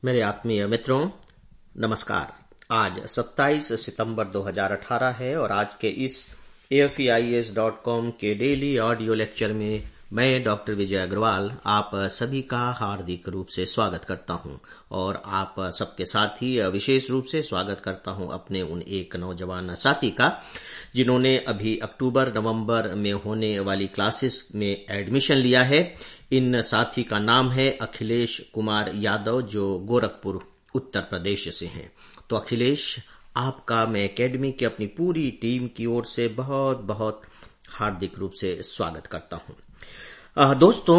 मेरे आत्मीय मित्रों, नमस्कार। आज 27 सितंबर 2018 है और आज के इस AFEIS.com के डेली ऑडियो लेक्चर में मैं डॉक्टर विजय अग्रवाल आप सभी का हार्दिक रूप से स्वागत करता हूं और आप सबके साथ ही विशेष रूप से स्वागत करता हूं अपने उन एक नौजवान साथी का जिन्होंने अभी अक्टूबर नवंबर में होने वाली क्लासेस में एडमिशन लिया है। इन साथी का नाम है अखिलेश कुमार यादव, जो गोरखपुर उत्तर प्रदेश से हैं। तो अखिलेश, आपका मैं एकेडमी की अपनी पूरी टीम की ओर से बहुत बहुत हार्दिक रूप से स्वागत करता हूं। दोस्तों,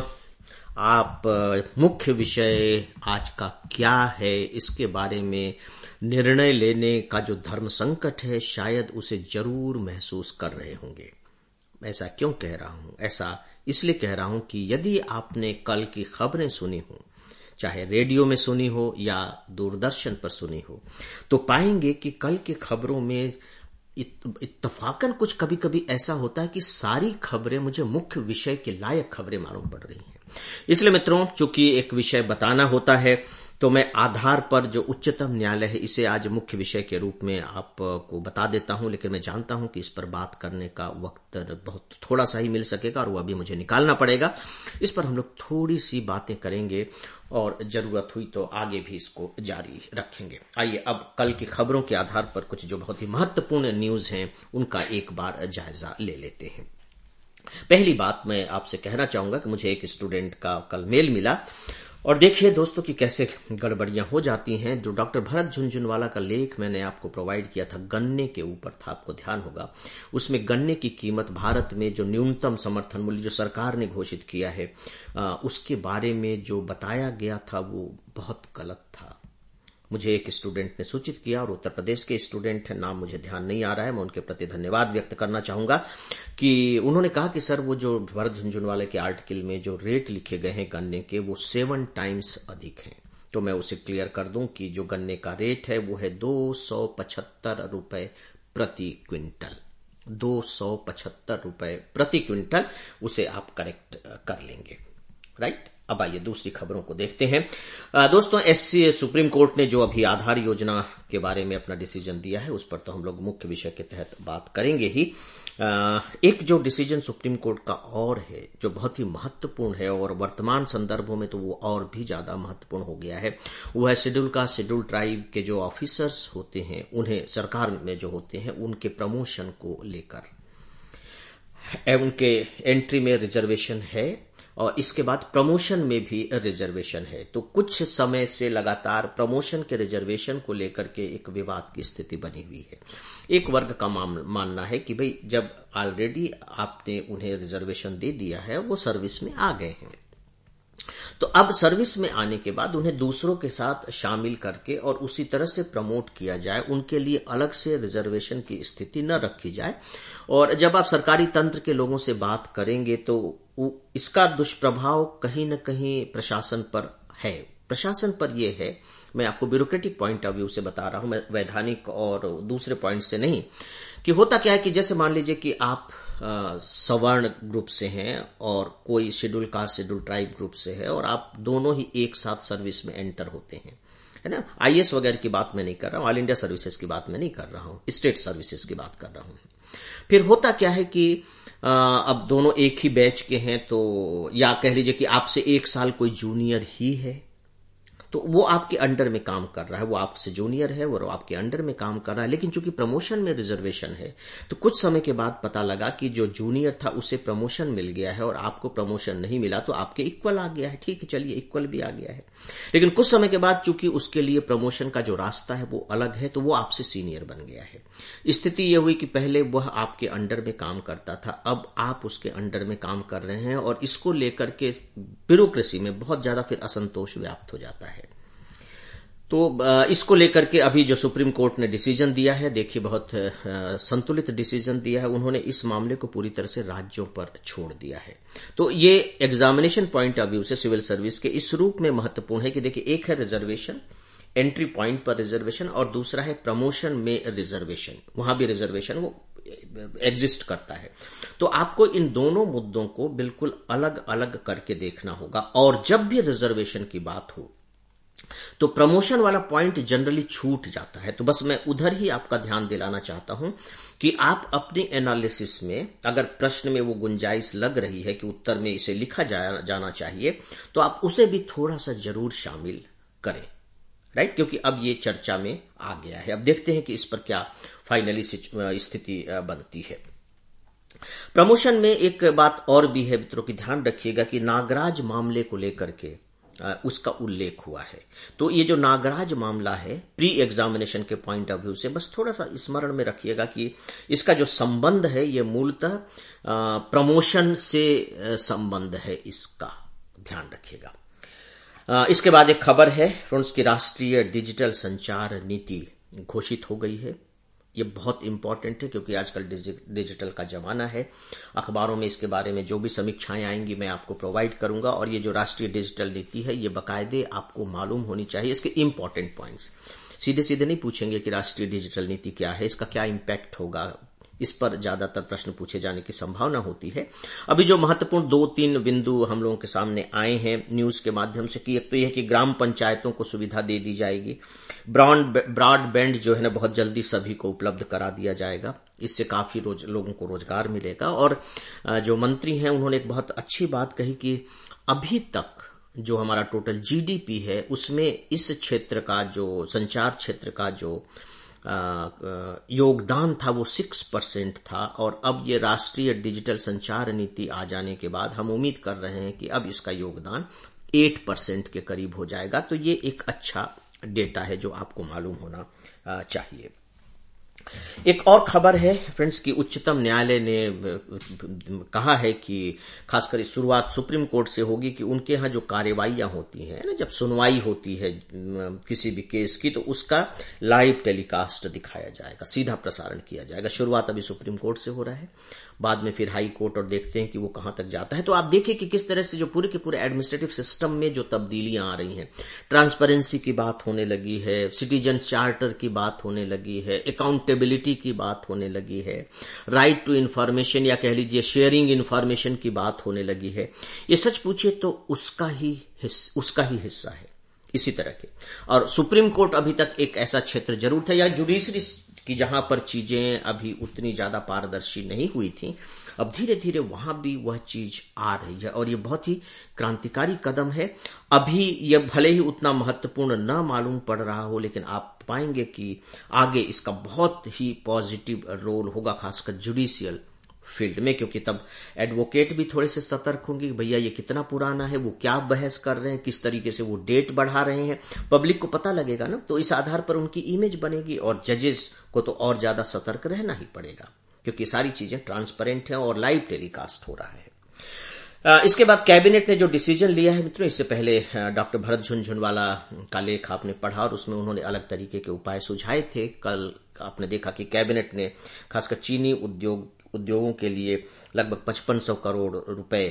आप मुख्य विषय आज का क्या है इसके बारे में निर्णय लेने का जो धर्म संकट है, शायद उसे जरूर महसूस कर रहे होंगे। ऐसा क्यों कह रहा हूं? ऐसा इसलिए कह रहा हूं कि यदि आपने कल की खबरें सुनी हो, चाहे रेडियो में सुनी हो या दूरदर्शन पर सुनी हो, तो पाएंगे कि कल की खबरों में इत्तफाकन कुछ कभी कभी ऐसा होता है कि सारी खबरें मुझे मुख्य विषय के लायक खबरें मालूम पड़ रही हैं। इसलिए मित्रों, चूंकि एक विषय बताना होता है तो मैं आधार पर जो उच्चतम न्यायालय है इसे आज मुख्य विषय के रूप में आपको बता देता हूं, लेकिन मैं जानता हूं कि इस पर बात करने का वक्त बहुत थोड़ा सा ही मिल सकेगा और वो अभी मुझे निकालना पड़ेगा। इस पर हम लोग थोड़ी सी बातें करेंगे और जरूरत हुई तो आगे भी इसको जारी रखेंगे। आइए अब कल की खबरों के आधार पर कुछ जो बहुत ही महत्वपूर्ण न्यूज हैं उनका एक बार जायजा ले लेते हैं। पहली बात मैं आपसे कहना चाहूंगा कि मुझे एक स्टूडेंट का कल मेल मिला और देखिए दोस्तों कि कैसे गड़बड़ियां हो जाती हैं। जो डॉक्टर भरत झुनझुनवाला का लेख मैंने आपको प्रोवाइड किया था, गन्ने के ऊपर था, आपको ध्यान होगा, उसमें गन्ने की कीमत भारत में जो न्यूनतम समर्थन मूल्य जो सरकार ने घोषित किया है उसके बारे में जो बताया गया था वो बहुत गलत था। मुझे एक स्टूडेंट ने सूचित किया और उत्तर प्रदेश के स्टूडेंट है, नाम मुझे ध्यान नहीं आ रहा है, मैं उनके प्रति धन्यवाद व्यक्त करना चाहूंगा कि उन्होंने कहा कि सर वो जो भरत झुनझुनवाले के आर्टिकल में जो रेट लिखे गए हैं गन्ने के वो 7 टाइम्स अधिक हैं। तो मैं उसे क्लियर कर दूं कि जो गन्ने का रेट है वो है 275 रुपए प्रति क्विंटल, 275 रुपए प्रति क्विंटल। उसे आप करेक्ट कर लेंगे, राइट। अब आइए दूसरी खबरों को देखते हैं। दोस्तों, सुप्रीम कोर्ट ने जो अभी आधार योजना के बारे में अपना डिसीजन दिया है उस पर तो हम लोग मुख्य विषय के तहत बात करेंगे ही। एक जो डिसीजन सुप्रीम कोर्ट का और है जो बहुत ही महत्वपूर्ण है और वर्तमान संदर्भों में तो वो और भी ज्यादा महत्वपूर्ण हो गया है, वो है शेड्यूल ट्राइब के जो ऑफिसर्स होते हैं, उन्हें सरकार में जो होते हैं उनके प्रमोशन को लेकर उनके एंट्री में रिजर्वेशन है और इसके बाद प्रमोशन में भी रिजर्वेशन है। तो कुछ समय से लगातार प्रमोशन के रिजर्वेशन को लेकर के एक विवाद की स्थिति बनी हुई है। एक वर्ग का मानना है कि भाई जब ऑलरेडी आपने उन्हें रिजर्वेशन दे दिया है, वो सर्विस में आ गए हैं, तो अब सर्विस में आने के बाद उन्हें दूसरों के साथ शामिल करके और उसी तरह से प्रमोट किया जाए, उनके लिए अलग से रिजर्वेशन की स्थिति न रखी जाए। और जब आप सरकारी तंत्र के लोगों से बात करेंगे तो इसका दुष्प्रभाव कहीं न कहीं प्रशासन पर है। प्रशासन पर यह है, मैं आपको ब्यूरोक्रेटिक पॉइंट ऑफ व्यू से बता रहा हूं, मैं वैधानिक और दूसरे पॉइंट से नहीं, कि होता क्या है कि जैसे मान लीजिए कि आप सवर्ण ग्रुप से हैं और कोई schedule caste schedule tribe group से है और आप दोनों ही एक साथ सर्विस में एंटर होते हैं, है ना। IAS वगैरह की बात मैं नहीं कर रहा हूं, ऑल इंडिया सर्विसेज की बात मैं नहीं कर रहा हूं, स्टेट सर्विसेज की बात कर रहा हूं। फिर होता क्या है कि अब दोनों एक ही बैच के हैं, तो या कह लीजिए कि आपसे 1 साल कोई जूनियर ही है, तो वो आपके अंडर में काम कर रहा है, वो आपसे जूनियर है, वो आपके अंडर में काम कर रहा है। लेकिन चूंकि प्रमोशन में रिजर्वेशन है तो कुछ समय के बाद पता लगा कि जो जूनियर था उसे प्रमोशन मिल गया है और आपको प्रमोशन नहीं मिला, तो आपके इक्वल आ गया है। ठीक है, चलिए इक्वल भी आ गया है, लेकिन कुछ समय के बाद चूंकि उसके लिए प्रमोशन का जो रास्ता है वो अलग है, तो वो आपसे सीनियर बन गया है। स्थिति यह हुई कि पहले वह आपके अंडर में काम करता था, अब आप उसके अंडर में काम कर रहे हैं और इसको लेकर के ब्यूरोक्रेसी में बहुत ज्यादा फिर असंतोष व्याप्त हो जाता है। तो इसको लेकर के अभी जो सुप्रीम कोर्ट ने डिसीजन दिया है, देखिए बहुत संतुलित डिसीजन दिया है। उन्होंने इस मामले को पूरी तरह से राज्यों पर छोड़ दिया है। तो ये एग्जामिनेशन पॉइंट ऑफ व्यू से सिविल सर्विस के इस रूप में महत्वपूर्ण है कि देखिए, एक है रिजर्वेशन, एंट्री पॉइंट पर रिजर्वेशन, और दूसरा है प्रमोशन में रिजर्वेशन, वहां भी रिजर्वेशन वो एग्जिस्ट करता है। तो आपको इन दोनों मुद्दों को बिल्कुल अलग अलग करके देखना होगा। और जब भी रिजर्वेशन की बात हो तो प्रमोशन वाला पॉइंट जनरली छूट जाता है। तो बस मैं उधर ही आपका ध्यान दिलाना चाहता हूं कि आप अपनी एनालिसिस में अगर प्रश्न में वो गुंजाइश लग रही है कि उत्तर में इसे लिखा जाना चाहिए, तो आप उसे भी थोड़ा सा जरूर शामिल करें, राइट? क्योंकि अब ये चर्चा में आ गया है। अब देखते हैं कि इस पर क्या फाइनली स्थिति बनती है। प्रमोशन में एक बात और भी है मित्रों की ध्यान रखिएगा कि नागराज मामले को लेकर के उसका उल्लेख हुआ है। तो ये जो नागराज मामला है प्री एग्जामिनेशन के पॉइंट ऑफ व्यू से बस थोड़ा सा स्मरण में रखिएगा कि इसका जो संबंध है ये मूलतः प्रमोशन से संबंध है, इसका ध्यान रखिएगा। इसके बाद एक खबर है फ्रेंड्स की राष्ट्रीय डिजिटल संचार नीति घोषित हो गई है। ये बहुत इंपॉर्टेंट है क्योंकि आजकल डिजिटल का जमाना है। अखबारों में इसके बारे में जो भी समीक्षाएं आएंगी मैं आपको प्रोवाइड करूंगा, और ये जो राष्ट्रीय डिजिटल नीति है ये बाकायदे आपको मालूम होनी चाहिए। इसके इंपॉर्टेंट पॉइंट्स सीधे सीधे नहीं पूछेंगे कि राष्ट्रीय डिजिटल नीति क्या है, इसका क्या इम्पैक्ट होगा, इस पर ज्यादातर प्रश्न पूछे जाने की संभावना होती है। अभी जो महत्वपूर्ण 2-3 बिंदु हम लोगों के सामने आए हैं न्यूज के माध्यम से कि एक तो यह है कि ग्राम पंचायतों को सुविधा दे दी जाएगी, ब्रॉडबैंड जो है ना बहुत जल्दी सभी को उपलब्ध करा दिया जाएगा, इससे काफी लोगों को रोजगार मिलेगा। और जो मंत्री हैं उन्होंने एक बहुत अच्छी बात कही कि अभी तक जो हमारा टोटल जीडीपी है उसमें इस क्षेत्र का जो संचार क्षेत्र का जो योगदान था वो 6% था, और अब ये राष्ट्रीय डिजिटल संचार नीति आ जाने के बाद हम उम्मीद कर रहे हैं कि अब इसका योगदान 8% के करीब हो जाएगा। तो ये एक अच्छा डेटा है जो आपको मालूम होना चाहिए। एक और खबर है फ्रेंड्स की उच्चतम न्यायालय ने कहा है कि खासकर शुरुआत सुप्रीम कोर्ट से होगी कि उनके यहाँ जो कार्यवाहियां होती हैं ना, जब सुनवाई होती है किसी भी केस की, तो उसका लाइव टेलीकास्ट दिखाया जाएगा, सीधा प्रसारण किया जाएगा। शुरुआत अभी सुप्रीम कोर्ट से हो रहा है, बाद में फिर हाई कोर्ट, और देखते हैं कि वो कहां तक जाता है। तो आप देखिए कि किस तरह से जो पूरे के पूरे एडमिनिस्ट्रेटिव सिस्टम में जो तब्दीलियां आ रही हैं, ट्रांसपेरेंसी की बात होने लगी है, सिटीजन चार्टर की बात होने लगी है, अकाउंटेबिलिटी की बात होने लगी है, राइट टू इंफॉर्मेशन या कह लीजिए शेयरिंग इंफॉर्मेशन की बात होने लगी है। ये सच पूछिए तो उसका ही हिस्सा है इसी तरह के। और सुप्रीम कोर्ट अभी तक एक ऐसा क्षेत्र जरूर था, या जुडिशरी की जहां पर चीजें अभी उतनी ज्यादा पारदर्शी नहीं हुई थी, अब धीरे धीरे वहां भी वह चीज आ रही है, और ये बहुत ही क्रांतिकारी कदम है। अभी यह भले ही उतना महत्वपूर्ण न मालूम पड़ रहा हो, लेकिन आप पाएंगे कि आगे इसका बहुत ही पॉजिटिव रोल होगा, खासकर जुडिशियल फील्ड में, क्योंकि तब एडवोकेट भी थोड़े से सतर्क होंगे कि भैया ये कितना पुराना है, वो क्या बहस कर रहे हैं, किस तरीके से वो डेट बढ़ा रहे हैं, पब्लिक को पता लगेगा ना, तो इस आधार पर उनकी इमेज बनेगी, और जजेस को तो और ज्यादा सतर्क रहना ही पड़ेगा क्योंकि सारी चीजें ट्रांसपेरेंट है और लाइव टेलीकास्ट हो रहा है। इसके बाद कैबिनेट ने जो डिसीजन लिया है मित्रों, इससे पहले डॉक्टर भरत झुनझुनवाला का लेख आपने पढ़ा और उसमें उन्होंने अलग तरीके के उपाय सुझाए थे। कल आपने देखा कि कैबिनेट ने खासकर चीनी उद्योगों के लिए लगभग 5500 करोड़ रुपए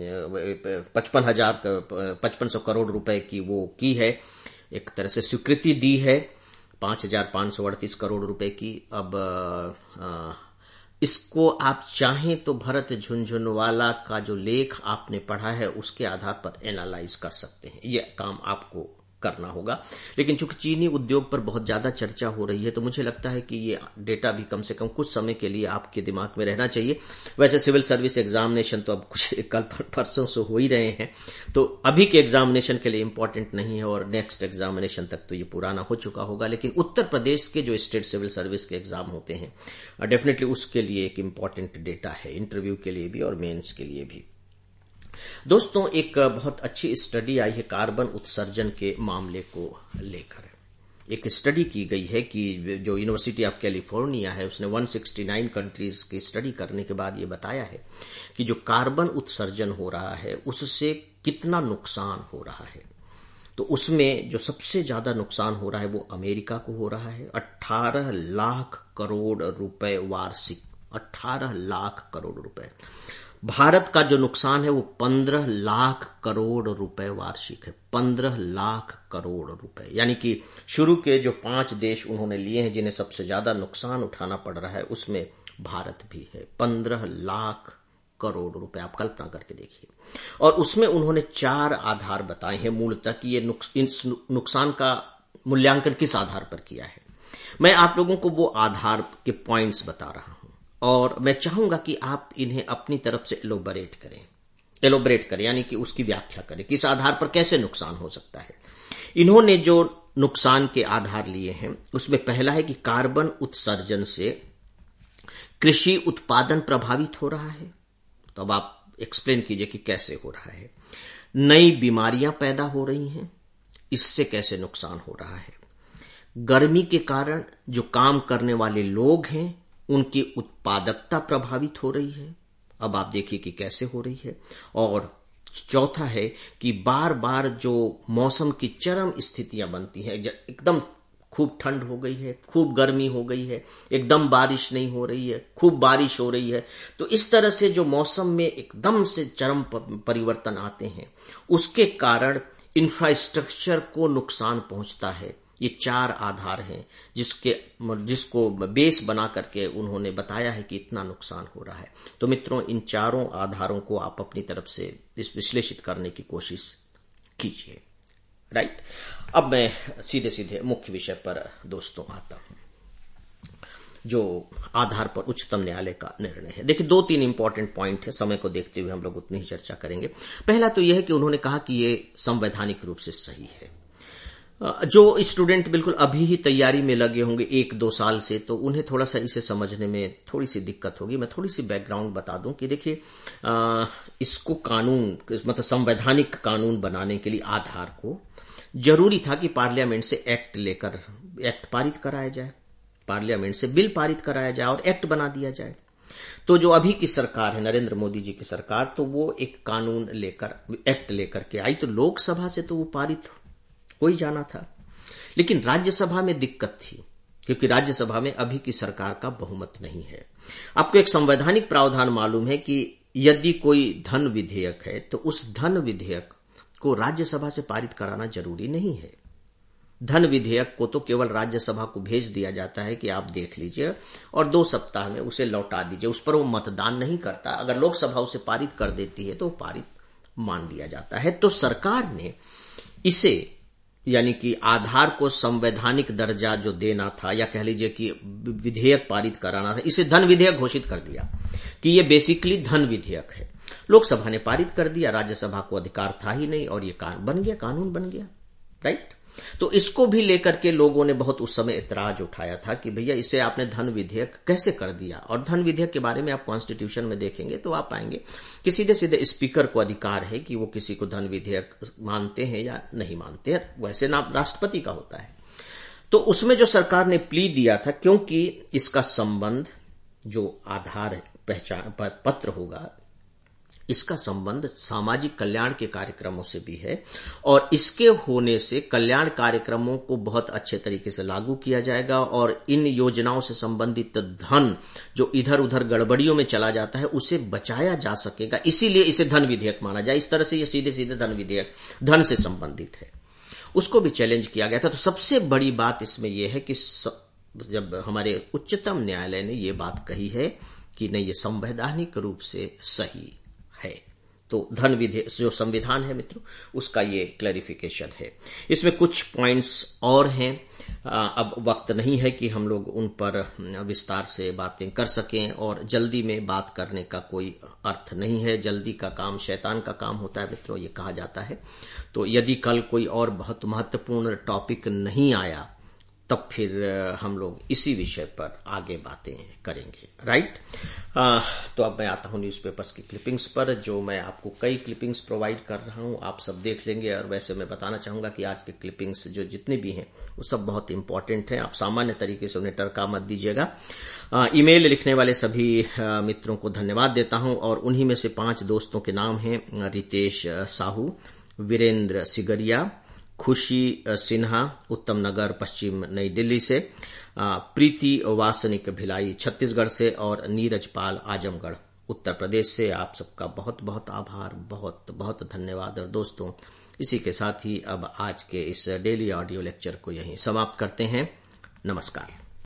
5500 करोड़ रुपए की वो की है, एक तरह से स्वीकृति दी है 5538 करोड़ रुपए की। अब इसको आप चाहें तो भरत झुनझुनवाला का जो लेख आपने पढ़ा है उसके आधार पर एनालाइज कर सकते हैं, ये काम आपको करना होगा। लेकिन चूंकि चीनी उद्योग पर बहुत ज्यादा चर्चा हो रही है, तो मुझे लगता है कि ये डेटा भी कम से कम कुछ समय के लिए आपके दिमाग में रहना चाहिए। वैसे सिविल सर्विस एग्जामिनेशन तो अब कुछ कल परसों से हो ही रहे हैं, तो अभी के एग्जामिनेशन के लिए इंपॉर्टेंट नहीं है, और नेक्स्ट एग्जामिनेशन तक तो ये पुराना हो चुका होगा। लेकिन उत्तर प्रदेश के जो स्टेट सिविल सर्विस के एग्जाम होते हैं, डेफिनेटली उसके लिए एक इंपॉर्टेंट डेटा है, इंटरव्यू के लिए भी और मेंस के लिए भी। दोस्तों, एक बहुत अच्छी स्टडी आई है कार्बन उत्सर्जन के मामले को लेकर। एक स्टडी की गई है कि जो यूनिवर्सिटी ऑफ कैलिफोर्निया है उसने 169 कंट्रीज की स्टडी करने के बाद ये बताया है कि जो कार्बन उत्सर्जन हो रहा है उससे कितना नुकसान हो रहा है। तो उसमें जो सबसे ज्यादा नुकसान हो रहा है वो अमेरिका को हो रहा है, 18 लाख करोड़ रुपए वार्षिक, 18 लाख करोड़ रुपए। भारत का जो नुकसान है वो 15 लाख करोड़ रुपए वार्षिक है, 15 लाख करोड़ रुपए। यानी कि शुरू के जो 5 देश उन्होंने लिए हैं जिन्हें सबसे ज्यादा नुकसान उठाना पड़ रहा है, उसमें भारत भी है। 15 लाख करोड़ रुपए, आप कल्पना करके देखिए। और उसमें उन्होंने 4 आधार बताए हैं मूलतः कि ये नुकसान का मूल्यांकन किस आधार पर किया है। मैं आप लोगों को वो आधार के पॉइंट्स बता रहा हूं और मैं चाहूंगा कि आप इन्हें अपनी तरफ से एलोबरेट करें, यानी कि उसकी व्याख्या करें, किस आधार पर कैसे नुकसान हो सकता है। इन्होंने जो नुकसान के आधार लिए हैं उसमें पहला है कि कार्बन उत्सर्जन से कृषि उत्पादन प्रभावित हो रहा है। तो अब आप एक्सप्लेन कीजिए कि कैसे हो रहा है। नई बीमारियां पैदा हो रही हैं, इससे कैसे नुकसान हो रहा है। गर्मी के कारण जो काम करने वाले लोग हैं उनकी उत्पादकता प्रभावित हो रही है। अब आप देखिए कि कैसे हो रही है। और चौथा है कि बार बार जो मौसम की चरम स्थितियां बनती हैं, एकदम खूब ठंड हो गई है, खूब गर्मी हो गई है, एकदम बारिश नहीं हो रही है, खूब बारिश हो रही है, तो इस तरह से जो मौसम में एकदम से चरम परिवर्तन आते हैं उसके कारण इंफ्रास्ट्रक्चर को नुकसान पहुंचता है। ये 4 आधार हैं जिसको बेस बना करके उन्होंने बताया है कि इतना नुकसान हो रहा है। तो मित्रों, इन 4 आधारों को आप अपनी तरफ से इस विश्लेषित करने की कोशिश कीजिए। राइट। अब मैं सीधे सीधे मुख्य विषय पर दोस्तों आता हूं, जो आधार पर उच्चतम न्यायालय का निर्णय है। देखिए 2-3 इंपॉर्टेंट पॉइंट है, समय को देखते हुए हम लोग उतनी ही चर्चा करेंगे। पहला तो यह है कि उन्होंने कहा कि ये संवैधानिक रूप से सही है। जो स्टूडेंट बिल्कुल अभी ही तैयारी में लगे होंगे 1-2 साल से, तो उन्हें थोड़ा सा इसे समझने में थोड़ी सी दिक्कत होगी। मैं थोड़ी सी बैकग्राउंड बता दूं कि देखिए इसको कानून, मतलब संवैधानिक कानून बनाने के लिए आधार को जरूरी था कि पार्लियामेंट से एक्ट पारित कराया जाए, पार्लियामेंट से बिल पारित कराया जाए और एक्ट बना दिया जाए। तो जो अभी की सरकार है, नरेंद्र मोदी जी की सरकार, तो वो एक कानून एक्ट लेकर के आई, तो लोकसभा से तो वो पारित हो ही जाना था। लेकिन राज्यसभा में दिक्कत थी, क्योंकि राज्यसभा में अभी की सरकार का बहुमत नहीं है। आपको एक संवैधानिक प्रावधान मालूम है कि यदि कोई धन विधेयक है तो उस धन विधेयक को राज्यसभा से पारित कराना जरूरी नहीं है। धन विधेयक को तो केवल राज्यसभा को भेज दिया जाता है कि आप देख लीजिए और 2 सप्ताह में उसे लौटा दीजिए। उस पर वो मतदान नहीं करता। अगर लोकसभा उसे पारित कर देती है तो पारित मान लिया जाता है। तो सरकार ने इसे, यानी कि आधार को संवैधानिक दर्जा जो देना था, या कह लीजिए कि विधेयक पारित कराना था, इसे धन विधेयक घोषित कर दिया कि ये बेसिकली धन विधेयक है। लोकसभा ने पारित कर दिया, राज्यसभा को अधिकार था ही नहीं और ये कानून बन गया। राइट। तो इसको भी लेकर के लोगों ने बहुत उस समय इतराज उठाया था कि भैया इसे आपने धन विधेयक कैसे कर दिया। और धन विधेयक के बारे में आप कॉन्स्टिट्यूशन में देखेंगे तो आप पाएंगे कि सीधे सीधे स्पीकर को अधिकार है कि वो किसी को धन विधेयक मानते हैं या नहीं मानते हैं, वैसे ना राष्ट्रपति का होता है। तो उसमें जो सरकार ने प्ली दिया था, क्योंकि इसका संबंध जो आधार पहचान पत्र होगा, इसका संबंध सामाजिक कल्याण के कार्यक्रमों से भी है और इसके होने से कल्याण कार्यक्रमों को बहुत अच्छे तरीके से लागू किया जाएगा और इन योजनाओं से संबंधित धन जो इधर उधर गड़बड़ियों में चला जाता है उसे बचाया जा सकेगा। इसीलिए इसे धन विधेयक माना जाए। इस तरह से ये सीधे सीधे धन विधेयक धन से संबंधित है। उसको भी चैलेंज किया गया था। तो सबसे बड़ी बात इसमें यह है कि जब हमारे उच्चतम न्यायालय ने यह बात कही है कि नहीं, ये संवैधानिक रूप से सही है, तो धन विधेयक जो संविधान है मित्रों, उसका ये क्लैरिफिकेशन है। इसमें कुछ पॉइंट्स और हैं, अब वक्त नहीं है कि हम लोग उन पर विस्तार से बातें कर सकें और जल्दी में बात करने का कोई अर्थ नहीं है। जल्दी का काम शैतान का काम होता है मित्रों, ये कहा जाता है। तो यदि कल कोई और बहुत महत्वपूर्ण टॉपिक नहीं आया तब फिर हम लोग इसी विषय पर आगे बातें करेंगे। राइट। तो अब मैं आता हूं न्यूज़पेपर्स की क्लिपिंग्स पर, जो मैं आपको कई क्लिपिंग्स प्रोवाइड कर रहा हूं, आप सब देख लेंगे। और वैसे मैं बताना चाहूंगा कि आज के क्लिपिंग्स जो जितने भी हैं वो सब बहुत इंपॉर्टेंट हैं। आप सामान्य तरीके से उन्हें टरका मत दीजिएगा। ईमेल लिखने वाले सभी मित्रों को धन्यवाद देता हूं और उन्हीं में से 5 दोस्तों के नाम हैं: रितेश साहू, वीरेंद्र सिगरिया, खुशी सिन्हा उत्तम नगर पश्चिम नई दिल्ली से, प्रीति वासनिक भिलाई छत्तीसगढ़ से और नीरज पाल आजमगढ़ उत्तर प्रदेश से। आप सबका बहुत बहुत आभार, बहुत बहुत धन्यवाद। और दोस्तों, इसी के साथ ही अब आज के इस डेली ऑडियो लेक्चर को यहीं समाप्त करते हैं। नमस्कार।